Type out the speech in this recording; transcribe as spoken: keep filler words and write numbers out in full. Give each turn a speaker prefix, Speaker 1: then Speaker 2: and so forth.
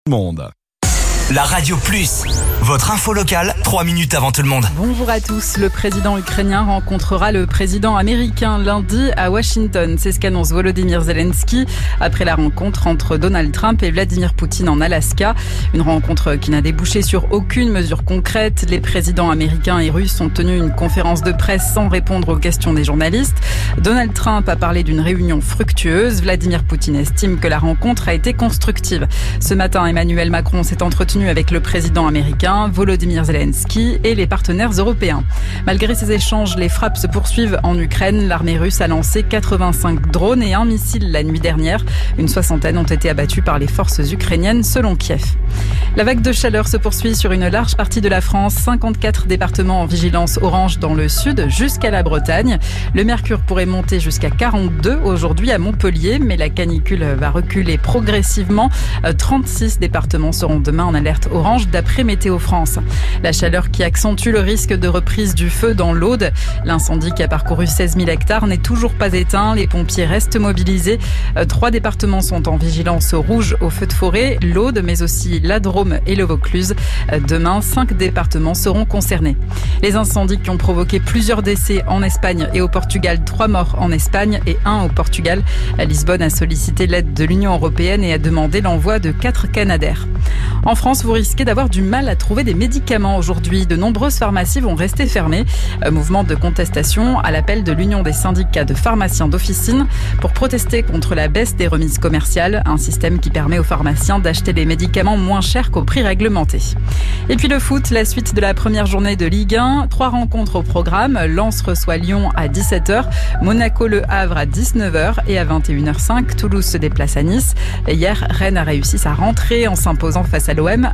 Speaker 1: Monde.
Speaker 2: La Radio Plus, votre info locale, trois minutes avant tout le monde.
Speaker 3: Bonjour à tous. Le président ukrainien rencontrera le président américain lundi à Washington. C'est ce qu'annonce Volodymyr Zelensky après la rencontre entre Donald Trump et Vladimir Poutine en Alaska. Une rencontre qui n'a débouché sur aucune mesure concrète. Les présidents américains et russes ont tenu une conférence de presse sans répondre aux questions des journalistes. Donald Trump a parlé d'une réunion fructueuse. Vladimir Poutine estime que la rencontre a été constructive. Ce matin, Emmanuel Macron s'est entretenu avec le président américain, Volodymyr Zelensky et les partenaires européens. Malgré ces échanges, les frappes se poursuivent en Ukraine. L'armée russe a lancé quatre-vingt-cinq drones et un missile la nuit dernière. Une soixantaine ont été abattus par les forces ukrainiennes selon Kiev. La vague de chaleur se poursuit sur une large partie de la France. cinquante-quatre départements en vigilance orange dans le sud jusqu'à la Bretagne. Le mercure pourrait monter jusqu'à quarante-deux aujourd'hui à Montpellier, mais la canicule va reculer progressivement. trente-six départements seront demain en alerte orange d'après Météo France. La chaleur qui accentue le risque de reprise du feu dans l'Aude. L'incendie qui a parcouru seize mille hectares n'est toujours pas éteint. Les pompiers restent mobilisés. Trois départements sont en vigilance rouge au feu de forêt, l'Aude, mais aussi la Drôme et le Vaucluse. Demain, cinq départements seront concernés. Les incendies qui ont provoqué plusieurs décès en Espagne et au Portugal, trois morts en Espagne et un au Portugal. Lisbonne a sollicité l'aide de l'Union européenne et a demandé l'envoi de quatre Canadair. En France, vous risquez d'avoir du mal à trouver des médicaments aujourd'hui. De nombreuses pharmacies vont rester fermées. Un mouvement de contestation à l'appel de l'Union des syndicats de pharmaciens d'officine pour protester contre la baisse des remises commerciales, un système qui permet aux pharmaciens d'acheter les médicaments moins chers qu'au prix réglementé. Et puis le foot, la suite de la première journée de Ligue un. Trois rencontres au programme. Lens reçoit Lyon à dix-sept heures, Monaco-Le Havre à dix-neuf heures et à vingt et une heures cinq, Toulouse se déplace à Nice. Hier, Rennes a réussi sa rentrée en s'imposant face à l'O M.